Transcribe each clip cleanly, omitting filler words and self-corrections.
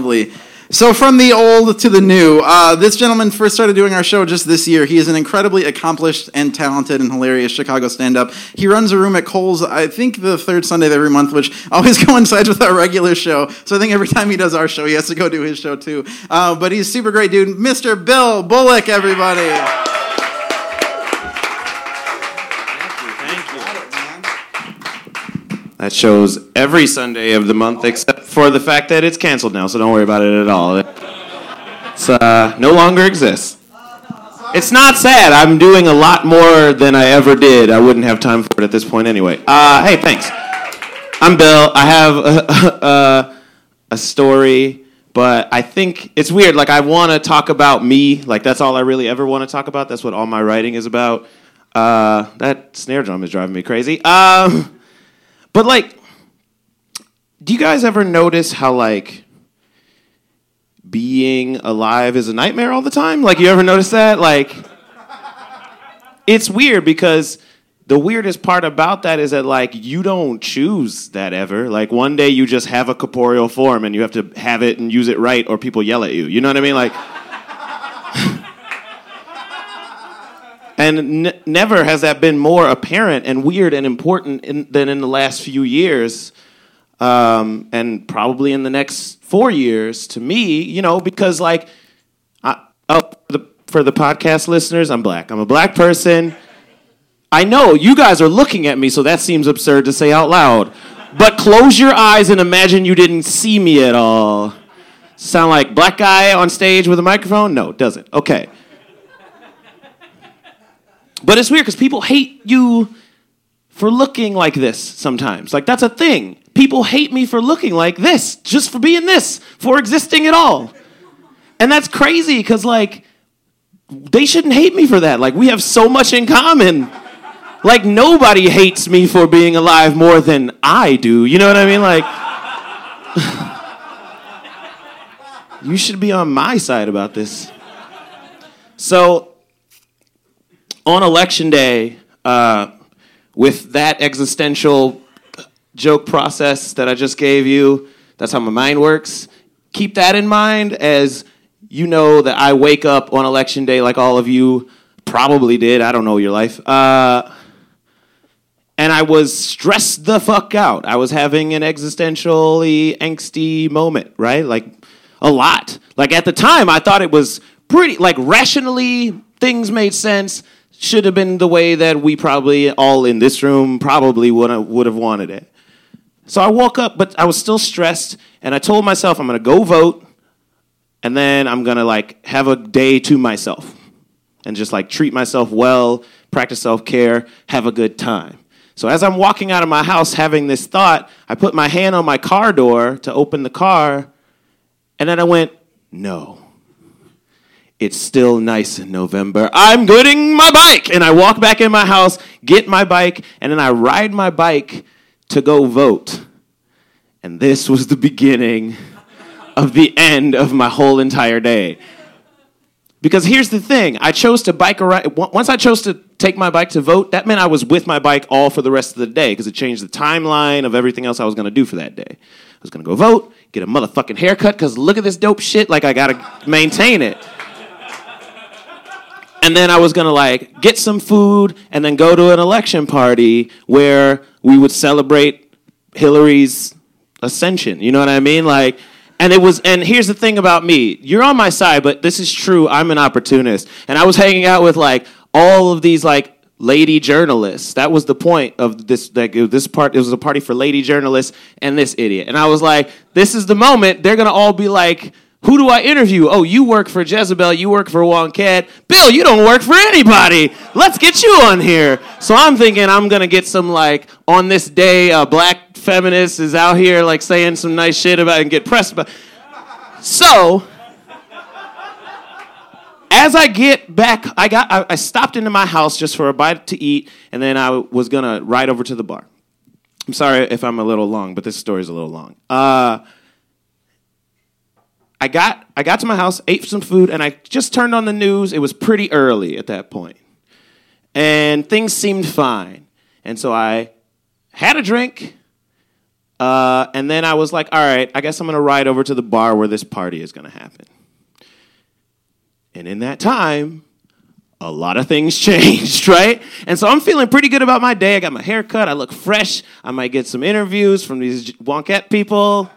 Lovely. So from the old to the new, this gentleman first started doing our show just this year. He is an incredibly accomplished and talented and hilarious Chicago stand-up. He runs a room at Cole's, I think the third Sunday of every month, which always coincides with our regular show. So I think every time he does our show, he has to go do his show too. But he's a super great dude. Mr. Bill Bullock, everybody. That shows every Sunday of the month except for the fact that it's canceled now, so don't worry about it at all. It's no longer exists. It's not sad. I'm doing a lot more than I ever did. I wouldn't have time for it at this point anyway. Hey, thanks. I'm Bill. I have a story, but I think it's weird. Like, I want to talk about me. Like, that's all I really ever want to talk about. That's what all my writing is about. That snare drum is driving me crazy. But, like, do you guys ever notice how, like, being alive is a nightmare all the time? Like, you ever notice that? Like, it's weird because the weirdest part about that is that, like, you don't choose that ever. Like, one day you just have a corporeal form and you have to have it and use it right or people yell at you. You know what I mean? Like, and never has that been more apparent and weird and important than in the last few years, and probably in the next 4 years to me, you know, because, like, for the podcast listeners, I'm black. I'm a black person. I know you guys are looking at me, so that seems absurd to say out loud. But close your eyes and imagine you didn't see me at all. Sound like black guy on stage with a microphone? No, it doesn't. Okay. But it's weird because people hate you for looking like this sometimes. Like, that's a thing. People hate me for looking like this, just for being this, for existing at all. And that's crazy because, like, they shouldn't hate me for that. Like, we have so much in common. Like, nobody hates me for being alive more than I do. You know what I mean? Like, you should be on my side about this. So, on Election Day, with that existential joke process that I just gave you, that's how my mind works. Keep that in mind as you know that I wake up on Election Day like all of you probably did. I don't know your life. And I was stressed the fuck out. I was having an existentially angsty moment, right? Like, a lot. Like, at the time, I thought it was pretty, like, rationally, things made sense. Should have been the way that we probably all in this room probably would have wanted it. So I woke up, but I was still stressed, and I told myself I'm going to go vote, and then I'm going to, like, have a day to myself and just, like, treat myself well, practice self-care, have a good time. So as I'm walking out of my house having this thought, I put my hand on my car door to open the car, and then I went, no. It's still nice in November. I'm getting my bike. And I walk back in my house, get my bike, and then I ride my bike to go vote. And this was the beginning of the end of my whole entire day. Because here's the thing. I chose to bike around. Once I chose to take my bike to vote, that meant I was with my bike all for the rest of the day because it changed the timeline of everything else I was going to do for that day. I was going to go vote, get a motherfucking haircut because look at this dope shit. Like, I got to maintain it. And then I was going to, like, get some food and then go to an election party where we would celebrate Hillary's ascension. You know what I mean? Like, and here's the thing about me. You're on my side, but this is true. I'm an opportunist. And I was hanging out with, like, all of these, like, lady journalists. That was the point of this. Like, it was a party for lady journalists and this idiot. And I was like, this is the moment. They're going to all be like, who do I interview? Oh, you work for Jezebel. You work for Wonkette. Bill, you don't work for anybody. Let's get you on here. So I'm thinking I'm going to get some, like, on this day, a black feminist is out here, like, saying some nice shit about it and get pressed about. So, as I get back, I stopped into my house just for a bite to eat, and then I was going to ride over to the bar. I'm sorry if I'm a little long, but this story's a little long. I got to my house, ate some food, and I just turned on the news. It was pretty early at that point. And things seemed fine. And so I had a drink, And then I was like, all right, I guess I'm going to ride over to the bar where this party is going to happen. And in that time, a lot of things changed, right? And so I'm feeling pretty good about my day. I got my hair cut. I look fresh. I might get some interviews from these Wonkette people.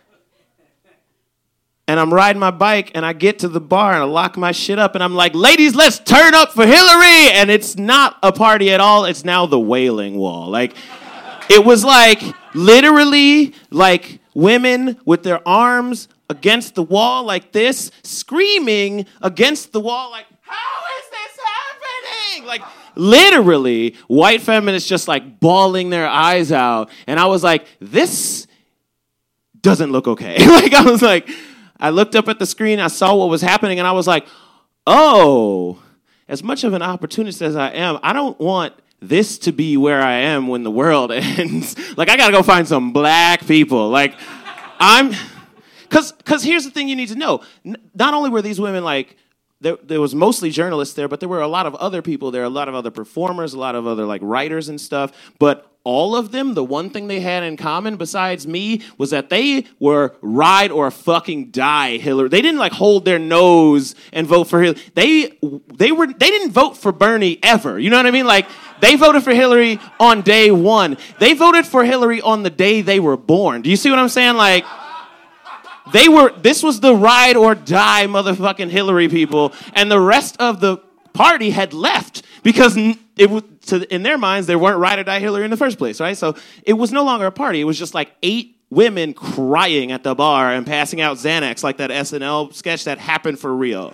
And I'm riding my bike, and I get to the bar, and I lock my shit up, and I'm like, ladies, let's turn up for Hillary! And it's not a party at all. It's now the Wailing Wall. Like, it was like, literally, like, women with their arms against the wall like this, screaming against the wall like, how is this happening? Like, literally, white feminists just, like, bawling their eyes out. And I was like, this doesn't look okay. Like, I was like... I looked up at the screen, I saw what was happening, and I was like, oh, as much of an opportunist as I am, I don't want this to be where I am when the world ends. Like, I gotta go find some black people. Like, because here's the thing you need to know. Not only were these women, like, there was mostly journalists there, but there were a lot of other people there, a lot of other performers, a lot of other, like, writers and stuff, but all of them, the one thing they had in common besides me was that they were ride or fucking die Hillary. They didn't like hold their nose and vote for Hillary. They didn't vote for Bernie ever. You know what I mean? Like, they voted for Hillary on day one. They voted for Hillary on the day they were born. Do you see what I'm saying? Like, this was the ride or die motherfucking Hillary people, and the rest of the party had left because it was, in their minds, they weren't ride or die Hillary in the first place, right? So it was no longer a party. It was just like 8 women crying at the bar and passing out Xanax like that SNL sketch that happened for real.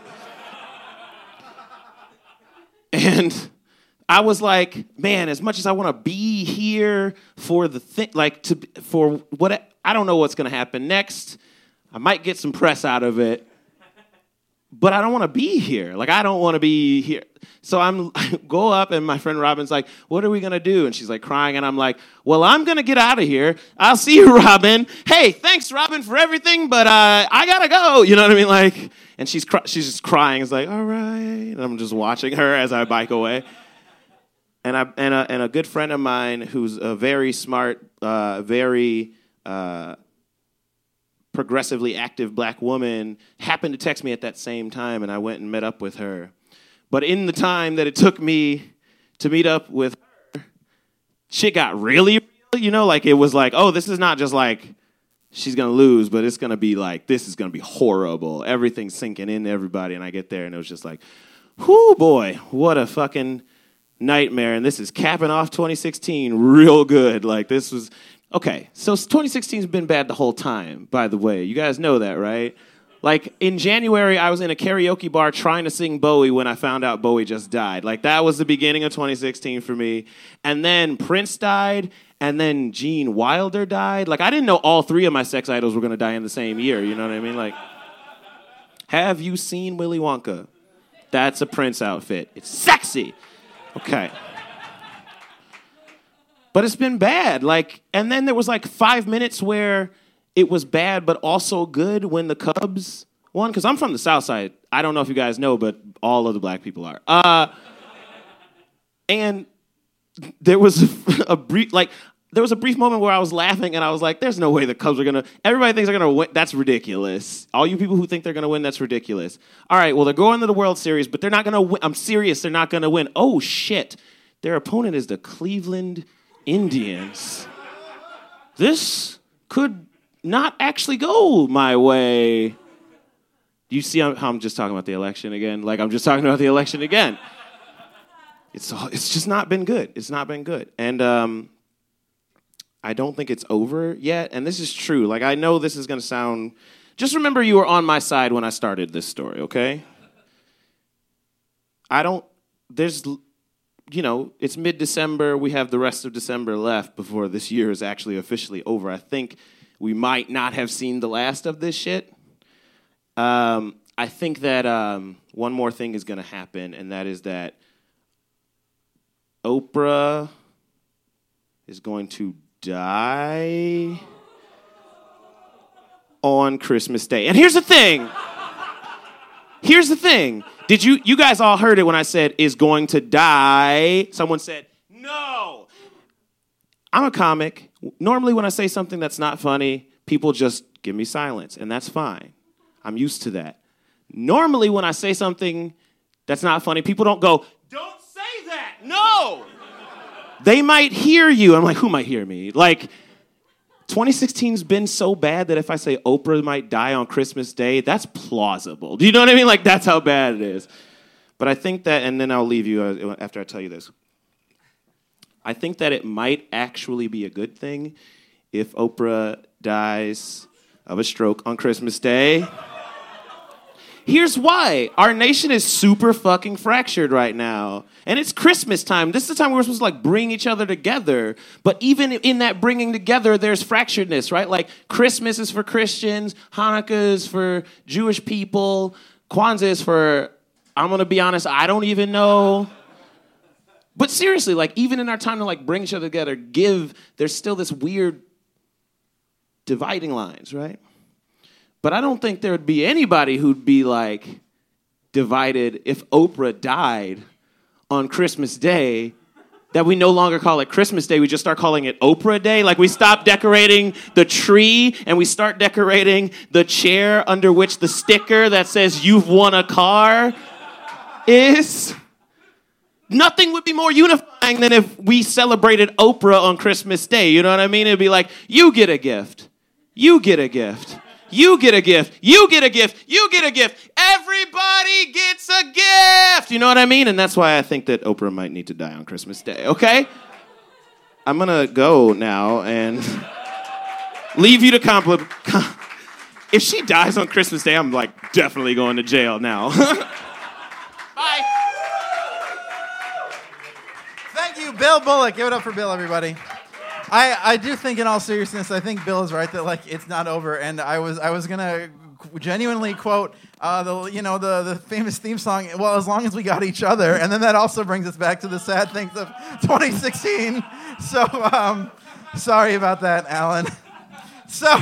And I was like, man, as much as I want to be here for the thing, like for what, I don't know what's going to happen next. I might get some press out of it. But I don't want to be here. Like, I don't want to be here. So I go up, and my friend Robin's like, what are we going to do? And she's, like, crying, and I'm like, well, I'm going to get out of here. I'll see you, Robin. Hey, thanks, Robin, for everything, but I got to go. You know what I mean? Like, and she's just crying. It's like, all right. And I'm just watching her as I bike away. And a good friend of mine who's a very smart, very... progressively active black woman happened to text me at that same time, and I went and met up with her. But in the time that it took me to meet up with her, shit got really real, you know? Like, it was like, oh, this is not just like she's going to lose, but it's going to be like, this is going to be horrible. Everything's sinking into everybody, and I get there, and it was just like, whoo, boy, what a fucking nightmare. And this is capping off 2016 real good. Like, this was... Okay, so 2016's been bad the whole time, by the way. You guys know that, right? Like, in January, I was in a karaoke bar trying to sing Bowie when I found out Bowie just died. Like, that was the beginning of 2016 for me. And then Prince died, and then Gene Wilder died. Like, I didn't know all 3 of my sex idols were going to die in the same year, you know what I mean? Like, have you seen Willy Wonka? That's a Prince outfit. It's sexy. Okay. But it's been bad. Like, and then there was like 5 minutes where it was bad, but also good when the Cubs won. Because I'm from the South Side. I don't know if you guys know, but all of the black people are. And there was a brief moment where I was laughing, and I was like, "There's no way the Cubs are gonna. Everybody thinks they're gonna win. That's ridiculous. All you people who think they're gonna win, that's ridiculous. All right, well, they're going to the World Series, but they're not gonna win. I'm serious. They're not gonna win. Oh shit, their opponent is the Cleveland Indians. This could not actually go my way." Do you see how I'm just talking about the election again? Like, I'm just talking about the election again. It's just not been good. It's not been good. And I don't think it's over yet. And this is true. Like, I know this is going to sound... Just remember you were on my side when I started this story, okay? There's... You know, it's mid-December. We have the rest of December left before this year is actually officially over. I think we might not have seen the last of this shit. I think that one more thing is going to happen, and that is that Oprah is going to die on Christmas Day. And here's the thing. Did you guys all heard it when I said is going to die? Someone said, no. I'm a comic. Normally when I say something that's not funny, people just give me silence, and that's fine. I'm used to that. Normally when I say something that's not funny, people don't go, "Don't say that." No! They might hear you. I'm like, who might hear me? Like, 2016's been so bad that if I say Oprah might die on Christmas Day, that's plausible. Do you know what I mean? Like, that's how bad it is. But I think that, and then I'll leave you after I tell you this. I think that it might actually be a good thing if Oprah dies of a stroke on Christmas Day. Here's why. Our nation is super fucking fractured right now. And it's Christmas time. This is the time we're supposed to like bring each other together. But even in that bringing together, there's fracturedness, right? Like Christmas is for Christians. Hanukkah is for Jewish people. Kwanzaa is for, I'm going to be honest, I don't even know. But seriously, like even in our time to like bring each other together, there's still this weird dividing lines, right? But I don't think there would be anybody who'd be like divided if Oprah died on Christmas Day, that we no longer call it Christmas Day, we just start calling it Oprah Day. Like we stop decorating the tree and we start decorating the chair under which the sticker that says "You've won a car" is. Nothing would be more unifying than if we celebrated Oprah on Christmas Day. You know what I mean? It'd be like, you get a gift. You get a gift. You get a gift. You get a gift. You get a gift. Everybody gets a gift. You know what I mean? And that's why I think that Oprah might need to die on Christmas Day, okay? I'm going to go now and leave you to compliment. If she dies on Christmas Day, I'm like definitely going to jail now. Bye. Thank you, Bill Bullock. Give it up for Bill, everybody. I do think, in all seriousness, I think Bill is right that like it's not over, and I was gonna genuinely quote the famous theme song. Well, as long as we got each other, and then that also brings us back to the sad things of 2016. So sorry about that, Alan. So.